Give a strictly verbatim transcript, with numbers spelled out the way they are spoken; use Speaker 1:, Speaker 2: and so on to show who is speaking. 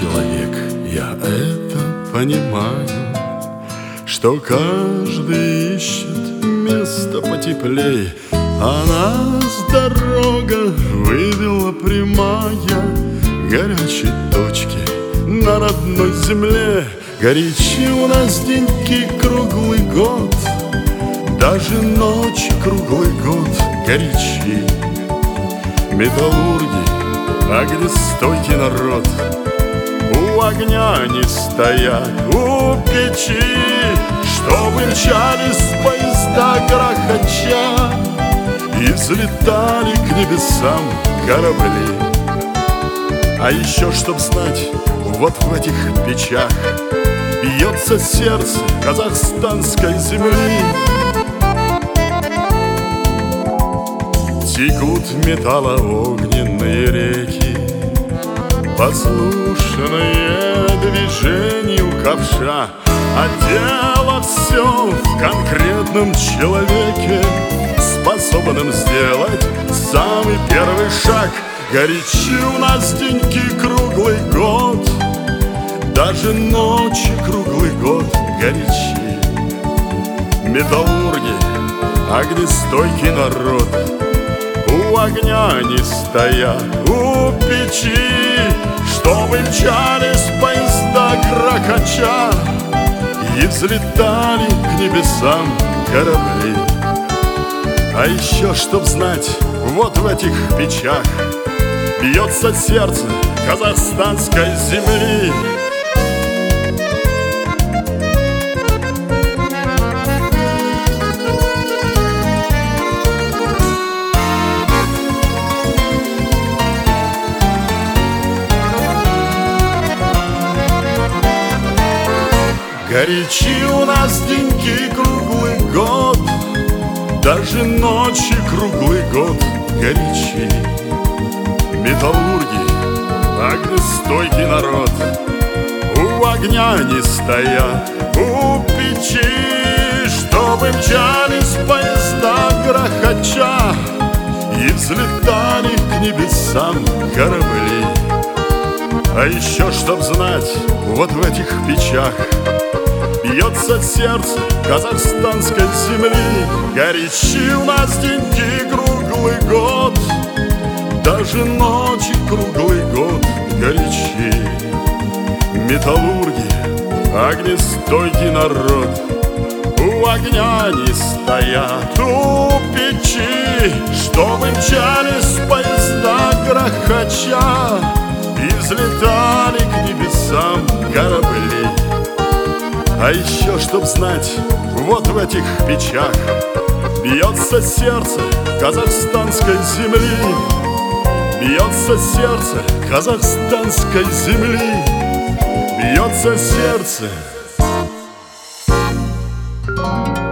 Speaker 1: человек, я это понимаю, что каждый ищет место потеплей, а нас дорога вывела прямая, горячей точки на родной земле. Горячи у нас деньки круглый год, даже ночи круглый год горячи. Металлурги, огнестойкий народ, у огня не стоят, у печи, чтобы мчались поезда грохоча и взлетали к небесам корабли. А еще, чтоб знать, вот в этих печах бьется сердце казахстанской земли. Текут металлоогненные реки, послушные движению ковша, а дело все в конкретном человеке, способном сделать самый первый шаг. Горячи у нас деньки круглый год, даже ночи круглый год горячи. Металлурги, огнестойкий народ, у огня не стоят, у печи, чтобы мчались поезда грохоча и взлетали к небесам корабли. А еще, чтоб знать, вот в этих печах бьется сердце казахстанской земли. Горячи у нас деньки круглый год, даже ночи круглый год горячи. Металлурги, огнестойкий народ, у огня не стоят, у печи, чтобы мчались поезда грохоча и взлетали к небесам корабли. А еще, чтоб знать, вот в этих печах бьется сердце казахстанской земли. Горячи у нас деньги круглый год, даже ночи круглый год горячи. Металлурги, огнестойкий народ, у огня не стоят, у печи, чтобы мчались поезда грохоча и взлетали к небесам корабли. А еще, чтоб знать, вот в этих печах бьется сердце казахстанской земли, бьется сердце казахстанской земли, бьется сердце.